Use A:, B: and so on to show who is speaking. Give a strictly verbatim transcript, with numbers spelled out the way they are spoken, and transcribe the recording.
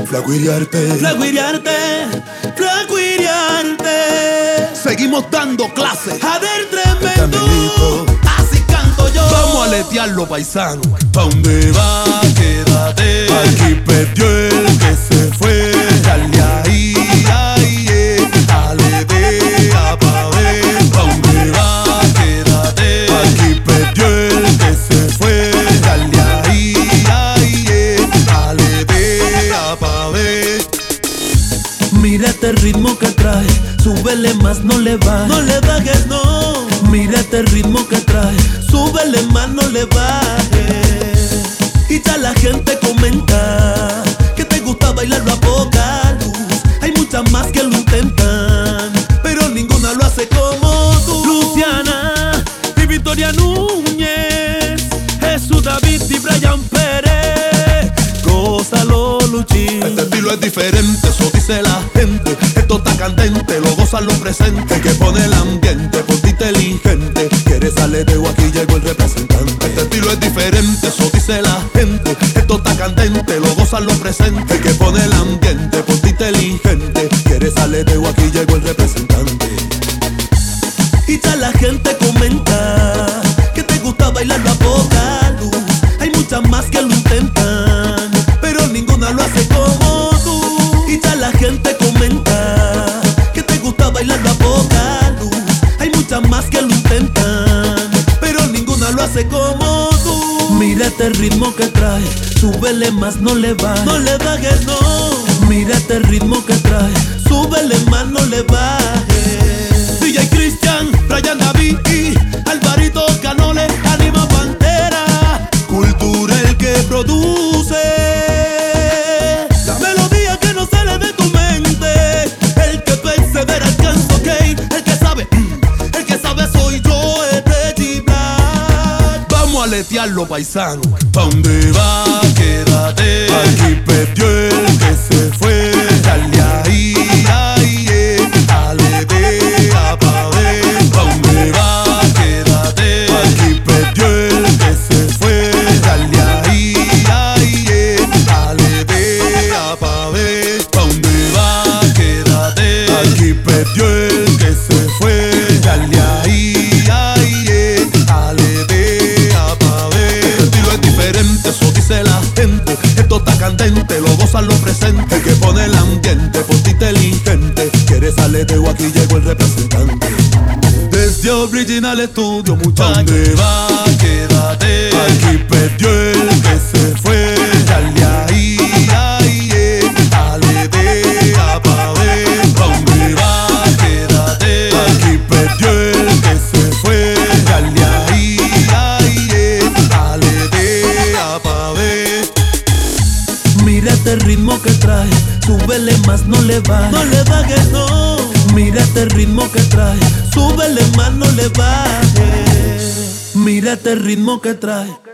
A: flaguiriarte,
B: flaguiriarte, flaguiriarte.
A: Seguimos dando clases.
B: Jader tremendo,
A: así canto yo.
B: Vamos a letearlo, paisano.
A: ¿Pa' dónde va? Quédate. Aquí perdió el que se fue. Dale ahí, ahí, eh. Aletea pa' ver. ¿Pa' dónde va? Quédate. Aquí perdió el que se fue. Dale ahí, ahí, eh. Aletea pa' ver.
B: Mira este ritmo que trae, súbele más, no le bajes, no le bajes, no. Mira este ritmo que trae, súbele más, no le bajes. Y ya la gente comenta que te gusta bailarlo a poca luz. Hay muchas más que lo intentan, pero ninguna lo hace como tú. Luciana y Victoria Núñez, Jesús David y Brian Pérez. Gózalo, Luchín.
A: Este estilo es diferente, eso dice la gente. Esto está candente, lo gozan los presentes. Que pone el ambiente, por ti inteligente. Quieres aleteo, aquí llegó el representante. Este estilo es diferente, eso dice la gente. Esto está candente, lo gozan los presentes. Que pone el ambiente, por ti inteligente. Quieres aleteo, aquí llegó el representante.
B: Y ya la gente comenta que te gusta bailarlo a poca luz. Hay muchas más que lo intentan, pero ninguna lo hace como tú. Y ya la gente comenta que te gusta bailarlo a poca luz. Hay muchas más que lo intentan, pero ninguna lo hace como tú. Mira este ritmo que trae, súbele más, no le bajes, no le bajes, no. Mira este ritmo que trae, súbele más, no le bajes. D J Cristian, Brian David y Alvarito Canole, Anima Pantera. Cultura el que produce la melodía que no sale de tu mente. El que persevera alcanza, ok. El que sabe, el que sabe soy yo, Eddie Black.
A: Vamos a letearlo, paisano. ¿Pa' dónde va? Quédate. Aquí perdió el que se fue. Dale ahí, ahí, eh. Aletea pa' ver. ¿Pa' dónde va? Quédate. Aquí perdió el que se fue. Dale ahí, ahí, eh. Aletea pa' ver. ¿Pa' dónde va? Quédate. Aquí perdió el que se fue. Dale ahí, ahí, eh. Aletea pa' ver. Este estilo es diferente, eso dice la gente. Esto está candente, lo gozan los presentes. El que pone el ambiente, por ti inteligente. Quieres aleteo, aquí llegó el representante. Desde Original Studio, muchacho. ¿Pa' dónde va? Quédate. Aquí perdió el que se fue. Dale ahí, ahí, eh. Aletea pa' ver. ¿Pa' dónde va? Quédate. Aquí perdió el que se fue. Dale ahí, ahí, eh. Aletea pa' ver.
B: Mira este ritmo que trae, súbele más, no le bajes, no le bajes, no. Mira este ritmo que trae, súbele más, no le bajes. Mira este ritmo que trae.